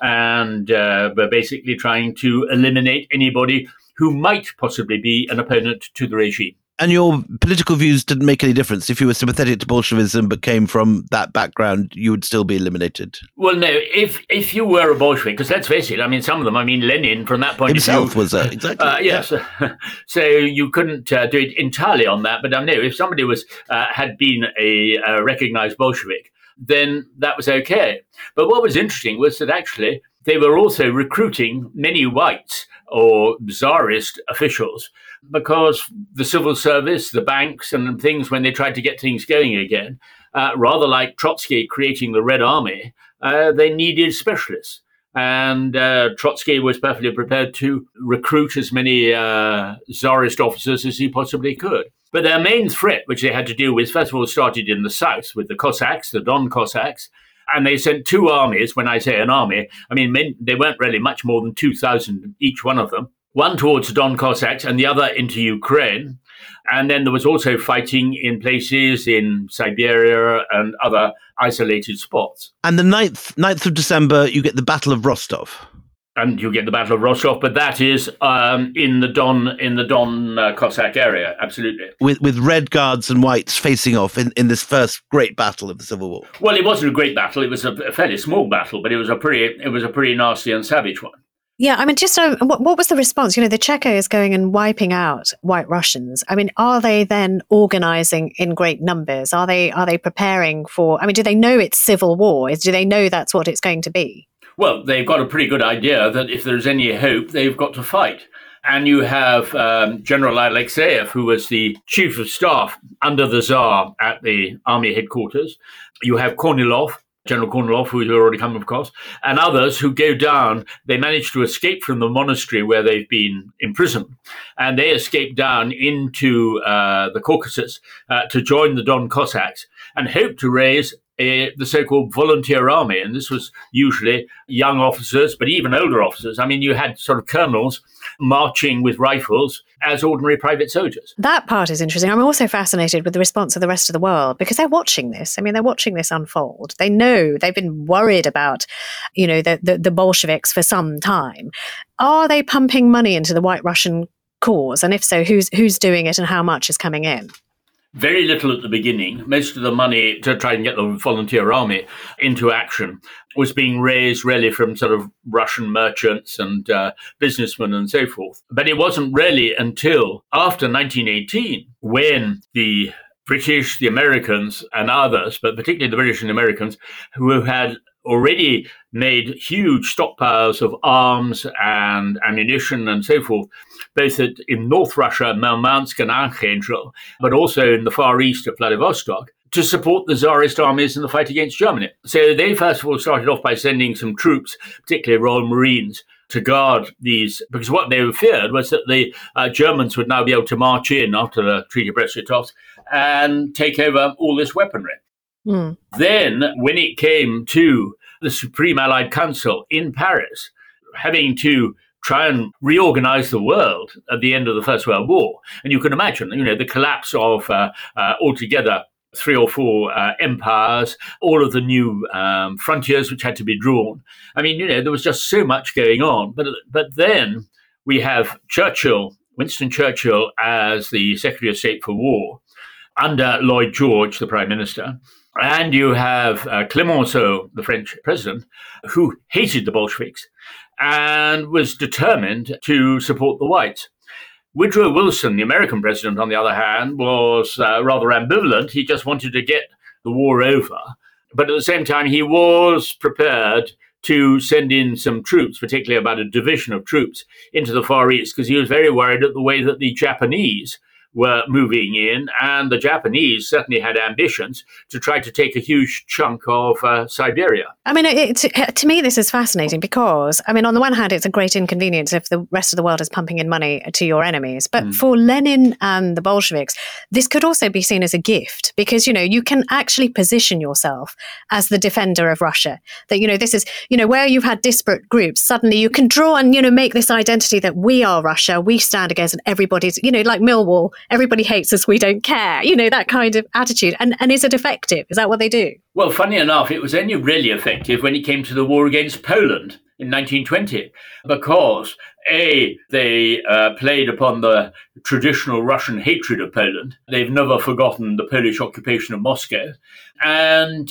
Speaker 3: and were basically trying to eliminate anybody who might possibly be an opponent to the regime.
Speaker 1: And your political views didn't make any difference. If you were sympathetic to Bolshevism but came from that background, you would still be eliminated.
Speaker 3: Well, no, if you were a Bolshevik, because let's face it, I mean, some of them, Lenin, from that point
Speaker 1: himself
Speaker 3: of view,
Speaker 1: was exactly.
Speaker 3: yes. Yeah. So you couldn't do it entirely on that. But no, if somebody had been a recognized Bolshevik, then that was okay. But what was interesting was that actually they were also recruiting many whites or czarist officials, because the civil service, the banks and things, when they tried to get things going again, rather like Trotsky creating the Red Army, they needed specialists. And Trotsky was perfectly prepared to recruit as many czarist officers as he possibly could. But their main threat, which they had to deal with, first of all, started in the south with the Cossacks, the Don Cossacks. And they sent two armies. When I say an army, they weren't really much more than 2,000 each one of them. One towards the Don Cossacks and the other into Ukraine. And then there was also fighting in places in Siberia and other isolated spots.
Speaker 1: And the 9th of December, you get the Battle of Rostov.
Speaker 3: And you get the Battle of Rostov, but that is in the Don Cossack area, absolutely.
Speaker 1: With Red Guards and Whites facing off in this first great battle of the Civil War.
Speaker 3: Well, it wasn't a great battle. It was a fairly small battle, but it was a pretty nasty and savage one.
Speaker 2: Yeah, what was the response? The Chekos going and wiping out White Russians. Are they then organizing in great numbers? Are they preparing for? do they know it's civil war? Do they know that's what it's going to be?
Speaker 3: Well, they've got a pretty good idea that if there's any hope, they've got to fight. And you have General Alexeyev, who was the chief of staff under the Tsar at the army headquarters. You have Kornilov, General Kornilov, who has already come, of course, and others who go down. They manage to escape from the monastery where they've been imprisoned, and they escape down into the Caucasus to join the Don Cossacks and hope to raise the so-called volunteer army. And this was usually young officers, but even older officers. You had sort of colonels marching with rifles as ordinary private soldiers. That
Speaker 2: part is interesting. I'm also fascinated with the response of the rest of the world, because they're watching this. They're watching this unfold. They know they've been worried about, the Bolsheviks for some time. Are they pumping money into the White Russian cause? And if so, who's doing it and how much is coming in?
Speaker 3: Very little at the beginning. Most of the money to try and get the volunteer army into action was being raised really from sort of Russian merchants and businessmen and so forth. But it wasn't really until after 1918 when the British, the Americans and others, but particularly the British and Americans, who had already made huge stockpiles of arms and ammunition and so forth, both in North Russia, Murmansk and Archangel, but also in the far east of Vladivostok, to support the Tsarist armies in the fight against Germany. So they first of all started off by sending some troops, particularly Royal Marines, to guard these, because what they feared was that the Germans would now be able to march in after the Treaty of Brest-Litovsk and take over all this weaponry.
Speaker 2: Mm.
Speaker 3: Then, when it came to the Supreme Allied Council in Paris, having to try and reorganize the world at the end of the First World War, and you can imagine, the collapse of altogether 3 or 4 empires, all of the new frontiers which had to be drawn. There was just so much going on. But then we have Winston Churchill, as the Secretary of State for War, under Lloyd George, the Prime Minister. And you have Clemenceau, the French president, who hated the Bolsheviks and was determined to support the whites. Woodrow Wilson, the American president, on the other hand, was rather ambivalent. He just wanted to get the war over. But at the same time, he was prepared to send in some troops, particularly about a division of troops, into the Far East, because he was very worried at the way that the Japanese were moving in, and the Japanese certainly had ambitions to try to take a huge chunk of Siberia.
Speaker 2: To me, this is fascinating because, on the one hand, it's a great inconvenience if the rest of the world is pumping in money to your enemies. But for Lenin and the Bolsheviks, this could also be seen as a gift because, you can actually position yourself as the defender of Russia. That, this is, where you've had disparate groups, suddenly you can draw and, make this identity that we are Russia, we stand against, and everybody's, like Millwall, everybody hates us, we don't care, that kind of attitude. And is it effective? Is that what they do?
Speaker 3: Well, funny enough, it was only really effective when it came to the war against Poland. in 1920 because, A, they played upon the traditional Russian hatred of Poland. They've never forgotten the Polish occupation of Moscow. And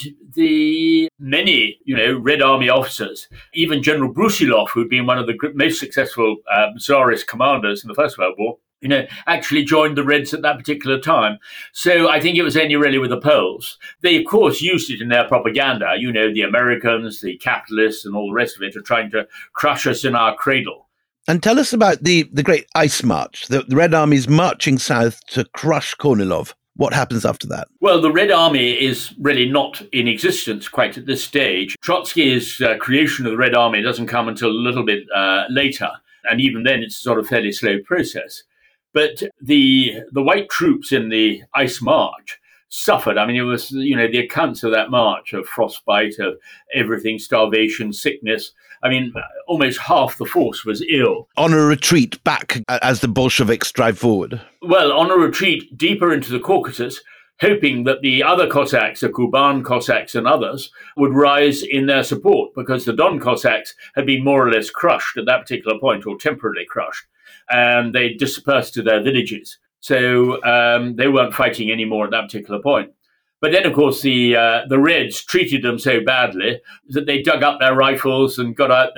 Speaker 3: the many, Red Army officers, even General Brusilov, who'd been one of the most successful Tsarist commanders in the First World War, actually joined the Reds at that particular time. So I think it was only really with the Poles. They, of course, used it in their propaganda. The Americans, the capitalists, and all the rest of it are trying to crush us in our cradle.
Speaker 1: And tell us about the Great Ice March, the Red Army's marching south to crush Kornilov. What happens after that?
Speaker 3: Well, the Red Army is really not in existence quite at this stage. Trotsky's creation of the Red Army doesn't come until a little bit later. And even then, it's a sort of fairly slow process. But the white troops in the Ice March suffered. I mean, it was, the accounts of that march, of frostbite, of everything, starvation, sickness. I mean, almost half the force was ill.
Speaker 1: On a retreat back as the Bolsheviks drive forward?
Speaker 3: Well, on a retreat deeper into the Caucasus, hoping that the other Cossacks, the Kuban Cossacks and others, would rise in their support, because the Don Cossacks had been more or less crushed at that particular point, or temporarily crushed, and they dispersed to their villages. So they weren't fighting anymore at that particular point. But then, of course, the Reds treated them so badly that they dug up their rifles and got out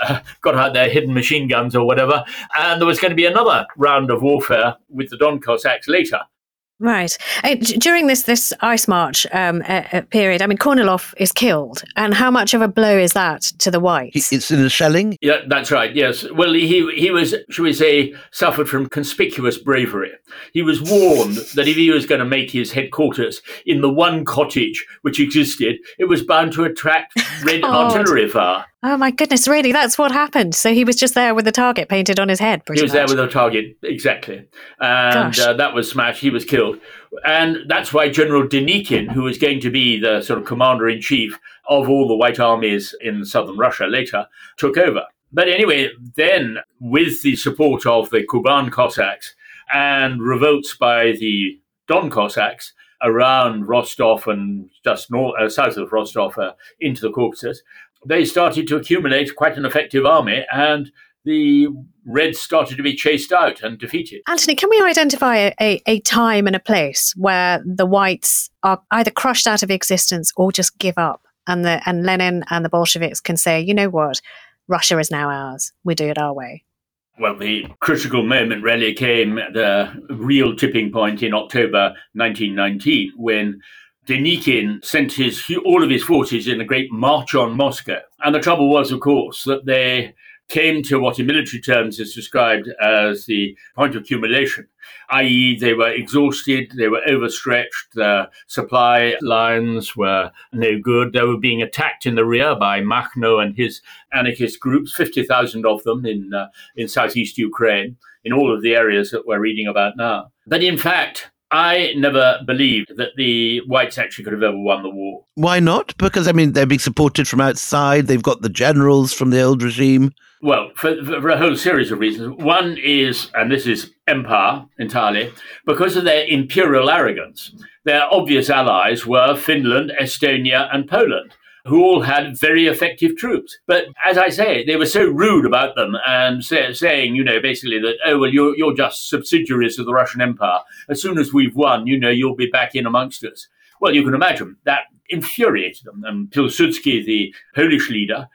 Speaker 3: their hidden machine guns or whatever, and there was going to be another round of warfare with the Don Cossacks later.
Speaker 2: Right. During this Ice March period, I mean, Kornilov is killed. And how much of a blow is that to the Whites?
Speaker 1: It's in a shelling?
Speaker 3: Yeah, that's right, yes. Well, he was, shall we say, suffered from conspicuous bravery. He was warned that if he was going to make his headquarters in the one cottage which existed, it was bound to attract Red artillery fire.
Speaker 2: Oh, my goodness, really? That's what happened? So he was just there with the target painted on his head, pretty much?
Speaker 3: He was there with a target, exactly. And that was smashed. He was killed. And that's why General Denikin, who was going to be the sort of commander-in-chief of all the White armies in southern Russia later, took over. But anyway, then, with the support of the Kuban Cossacks and revolts by the Don Cossacks around Rostov and just south of Rostov into the Caucasus, they started to accumulate quite an effective army, and the Reds started to be chased out and defeated.
Speaker 2: Anthony, can we identify a time and a place where the Whites are either crushed out of existence or just give up, and Lenin and the Bolsheviks can say, you know what, Russia is now ours. We do it our way?
Speaker 3: Well, the critical moment really came at the real tipping point in October 1919, when Denikin sent all of his forces in a great march on Moscow. And the trouble was, of course, that they came to what in military terms is described as the point of accumulation, i.e. they were exhausted, they were overstretched, the supply lines were no good. They were being attacked in the rear by Makhno and his anarchist groups, 50,000 of them in southeast Ukraine, in all of the areas that we're reading about now. But in fact, I never believed that the Whites actually could have ever won the war.
Speaker 1: Why not? Because, I mean, they're being supported from outside. They've got the generals from the old regime.
Speaker 3: Well, for a whole series of reasons. One is, and this is empire entirely, because of their imperial arrogance. Their obvious allies were Finland, Estonia, and Poland, who all had very effective troops. But as I say, they were so rude about them and saying, basically that, oh, well, you're just subsidiaries of the Russian Empire. As soon as we've won, you'll be back in amongst us. Well, you can imagine that infuriated them. And Pilsudski, the Polish leader,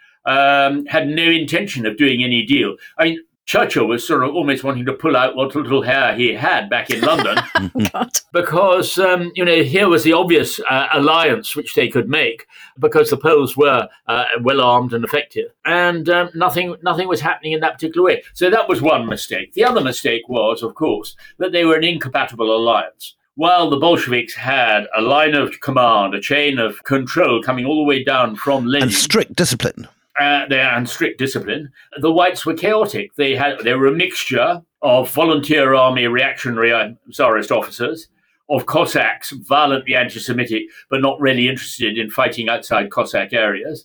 Speaker 3: had no intention of doing any deal. I mean, Churchill was sort of almost wanting to pull out what little hair he had back in London because, here was the obvious alliance which they could make because the Poles were well armed and effective, and nothing was happening in that particular way. So that was one mistake. The other mistake was, of course, that they were an incompatible alliance. While the Bolsheviks had a line of command, a chain of control coming all the way down from Lenin.
Speaker 1: And strict discipline.
Speaker 3: And strict discipline. The Whites were chaotic. They were a mixture of volunteer army reactionary Tsarist officers, of Cossacks, violently anti-Semitic, but not really interested in fighting outside Cossack areas,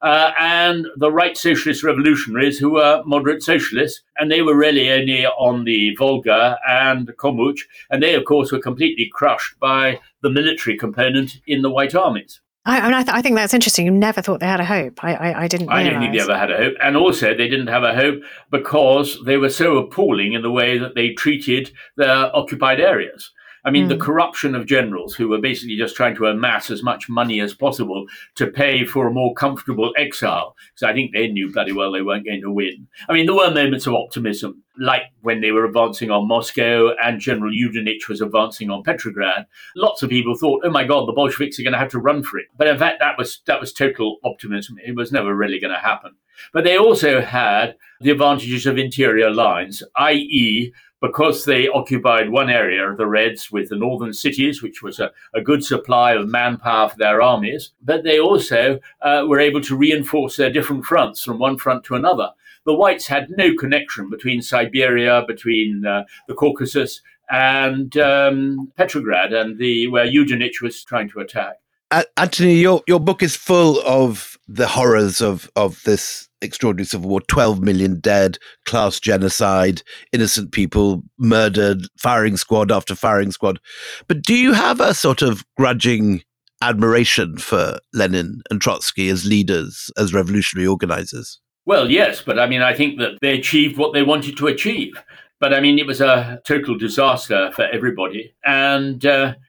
Speaker 3: and the right socialist revolutionaries who were moderate socialists, and they were really only on the Volga and Komuch, and they, of course, were completely crushed by the military component in the White armies.
Speaker 2: I think that's interesting. You never thought they had a hope. I didn't realize.
Speaker 3: I don't think they ever had a hope. And also, they didn't have a hope because they were so appalling in the way that they treated their occupied areas. I mean, the corruption of generals who were basically just trying to amass as much money as possible to pay for a more comfortable exile. So I think they knew bloody well they weren't going to win. I mean, there were moments of optimism, like when they were advancing on Moscow and General Yudenich was advancing on Petrograd. Lots of people thought, oh my God, the Bolsheviks are going to have to run for it. But in fact, that was total optimism. It was never really going to happen. But they also had the advantages of interior lines, i.e., because they occupied one area of the Reds with the northern cities, which was a good supply of manpower for their armies, but they also were able to reinforce their different fronts from one front to another. The Whites had no connection between Siberia, between the Caucasus and Petrograd, and where Yudenich was trying to attack.
Speaker 1: Anthony, your book is full of the horrors of this extraordinary civil war. 12 million dead, class genocide, innocent people murdered, firing squad after firing squad. But do you have a sort of grudging admiration for Lenin and Trotsky as leaders, as revolutionary organizers?
Speaker 3: Well, yes, but I mean, I think that they achieved what they wanted to achieve. But I mean, it was a total disaster for everybody. And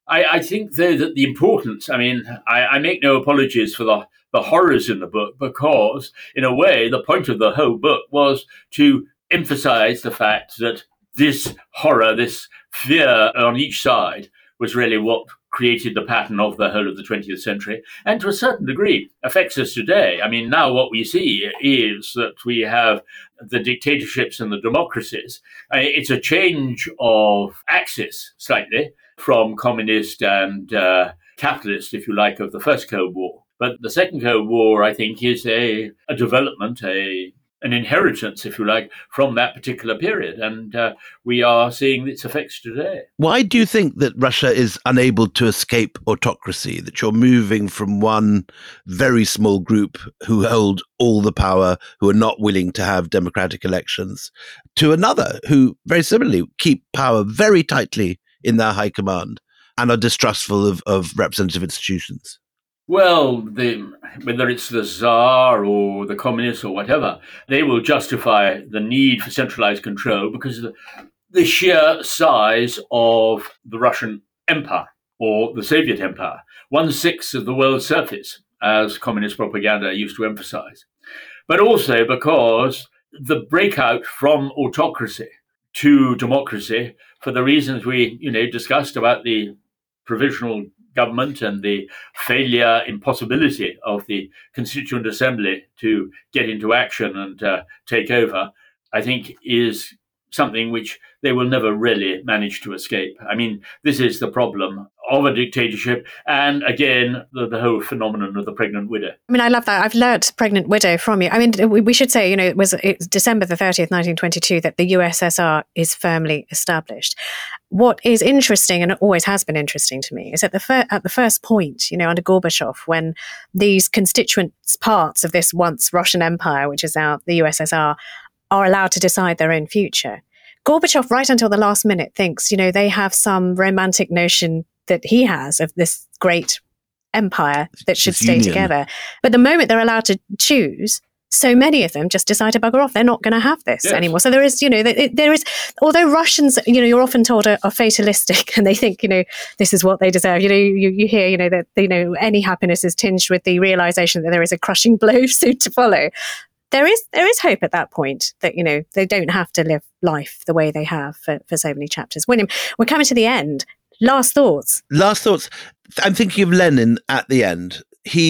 Speaker 3: I think, though, that the importance, I mean, I make no apologies for the horrors in the book, because in a way, the point of the whole book was to emphasize the fact that this horror, this fear on each side was really what created the pattern of the whole of the 20th century, and to a certain degree affects us today. I mean, now what we see is that we have the dictatorships and the democracies. It's a change of axis slightly from communist and capitalist, if you like, of the First Cold War. But the Second Cold War, I think, is a development, an inheritance, if you like, from that particular period. And we are seeing its effects today.
Speaker 1: Why do you think that Russia is unable to escape autocracy, that you're moving from one very small group who hold all the power, who are not willing to have democratic elections, to another who, very similarly, keep power very tightly in their high command and are distrustful of representative institutions?
Speaker 3: Well, whether it's the Tsar or the communists or whatever, they will justify the need for centralized control because of the sheer size of the Russian Empire or the Soviet Empire, 1/6 of the world's surface, as communist propaganda used to emphasize. But also because the breakout from autocracy to democracy, for the reasons we discussed about the provisional government and the impossibility of the Constituent Assembly to get into action and take over, I think is something which they will never really manage to escape. I mean, this is the problem of a dictatorship. And again, the whole phenomenon of the pregnant widow.
Speaker 2: I mean, I love that. I've learnt pregnant widow from you. I mean, we should say, it's December the 30th, 1922, that the USSR is firmly established. What is interesting, and it always has been interesting to me, is at the first point, under Gorbachev, when these constituent parts of this once Russian Empire, which is now the USSR, are allowed to decide their own future. Gorbachev, right until the last minute, thinks, they have some romantic notion that he has of this great empire that should stay together. But the moment they're allowed to choose, so many of them just decide to bugger off. They're not going to have this anymore. So there is, although Russians, you're often told are fatalistic and they think, this is what they deserve. You hear, that, any happiness is tinged with the realization that there is a crushing blow soon to follow. There is hope at that point that, they don't have to live life the way they have for so many chapters. William, we're coming to the end. Last thoughts. I'm thinking of Lenin at the end.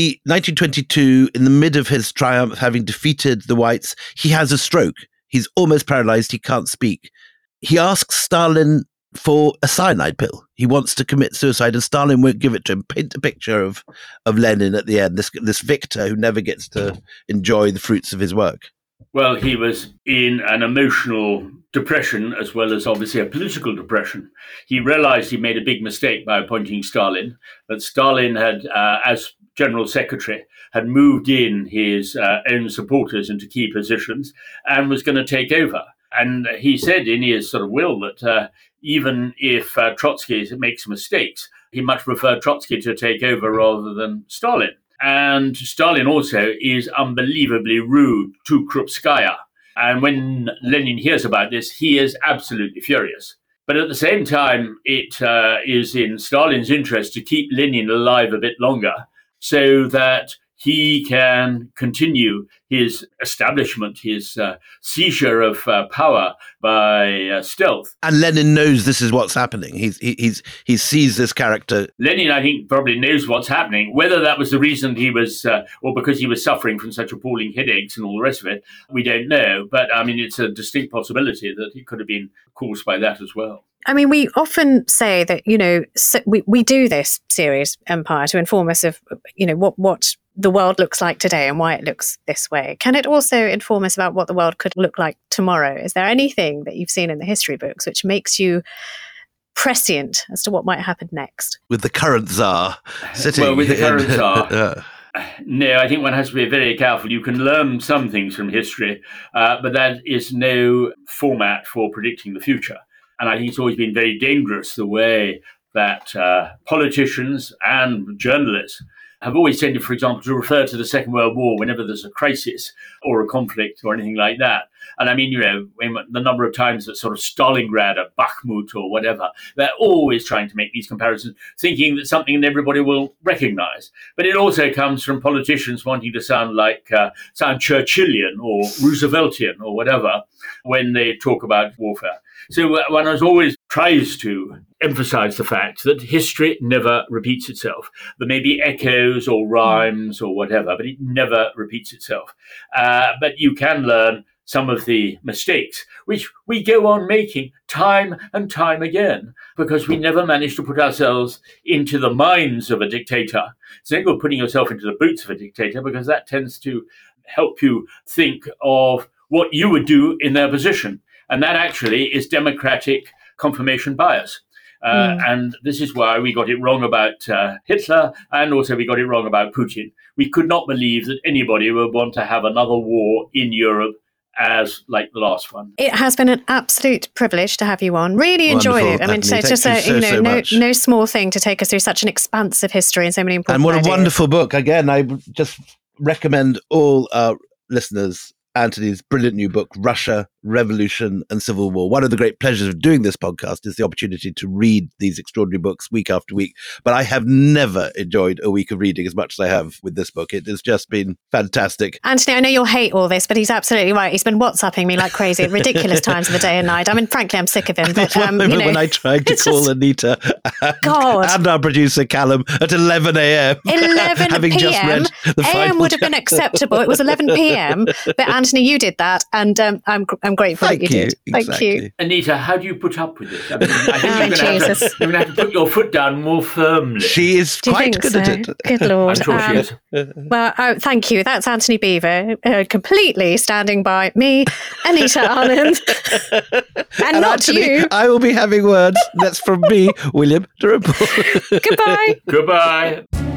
Speaker 2: 1922, in the mid of his triumph, having defeated the Whites, he has a stroke. He's almost paralyzed. He can't speak. He asks Stalin for a cyanide pill. He wants to commit suicide, and Stalin won't give it to him. Paint a picture of Lenin at the end, this victor who never gets to enjoy the fruits of his work.
Speaker 3: Well, he was in an emotional depression as well as obviously a political depression. He realized he made a big mistake by appointing Stalin, that Stalin had, as general secretary, had moved in his own supporters into key positions and was going to take over. And he said in his sort of will that even if Trotsky makes mistakes, he much preferred Trotsky to take over rather than Stalin. And Stalin also is unbelievably rude to Krupskaya. And when Lenin hears about this, he is absolutely furious. But at the same time, it is in Stalin's interest to keep Lenin alive a bit longer so that he can continue his establishment, his seizure of power by stealth.
Speaker 1: And Lenin knows this is what's happening. He sees this character.
Speaker 3: Lenin, I think, probably knows what's happening. Whether that was the reason he was, or because he was suffering from such appalling headaches and all the rest of it, we don't know. But I mean, it's a distinct possibility that it could have been caused by that as well.
Speaker 2: I mean, we often say that, we do this series, Empire, to inform us of, what the world looks like today and why it looks this way. Can it also inform us about what the world could look like tomorrow? Is there anything that you've seen in the history books which makes you prescient as to what might happen next?
Speaker 1: With the current Tsar sitting...
Speaker 3: Well, with the current Tsar... No, I think one has to be very careful. You can learn some things from history, but that is no format for predicting the future. And I think it's always been very dangerous the way that politicians and journalists have always tended, for example, to refer to the Second World War whenever there's a crisis or a conflict or anything like that. And I mean, the number of times that sort of Stalingrad or Bakhmut or whatever, they're always trying to make these comparisons, thinking that something that everybody will recognize. But it also comes from politicians wanting to sound Churchillian or Rooseveltian or whatever when they talk about warfare. So one always tries to emphasize the fact that history never repeats itself. There may be echoes or rhymes or whatever, but it never repeats itself. But you can learn some of the mistakes, which we go on making time and time again, because we never manage to put ourselves into the minds of a dictator. It's not good putting yourself into the boots of a dictator, because that tends to help you think of what you would do in their position. And that actually is democratic confirmation bias. And this is why we got it wrong about Hitler, and also we got it wrong about Putin. We could not believe that anybody would want to have another war in Europe as like the last one.
Speaker 2: It has been an absolute privilege to have you on. Really enjoyed it. I mean, so it's just no small thing to take us through such an expansive history and so many important
Speaker 1: ideas.
Speaker 2: A
Speaker 1: wonderful book. Again, I just recommend all our listeners Antony's brilliant new book, Russia, Revolution and Civil War. One of the great pleasures of doing this podcast is the opportunity to read these extraordinary books week after week. But I have never enjoyed a week of reading as much as I have with this book. It has just been fantastic.
Speaker 2: Antony, I know you'll hate all this, but he's absolutely right. He's been WhatsApping me like crazy at ridiculous times of the day and night. I mean, frankly, I'm sick of him. But,
Speaker 1: when I tried to call Anita and our producer Callum at 11 a.m.
Speaker 2: 11
Speaker 1: having
Speaker 2: p.m.
Speaker 1: just read the final
Speaker 2: AM would have been acceptable. It was 11 p.m. But Antony, you did that, and I'm grateful that you did. Thank you.
Speaker 3: Anita, how do you put up with it? I mean, I think you're going to have to put your foot down more firmly.
Speaker 1: She is quite good at it.
Speaker 2: Good Lord.
Speaker 3: I'm sure she is.
Speaker 2: Well, thank you. That's Antony Beevor, completely standing by me, Anita Anand, and not
Speaker 1: Antony,
Speaker 2: you.
Speaker 1: I will be having words. That's from me, William Dalrymple.
Speaker 2: Goodbye.
Speaker 3: Goodbye.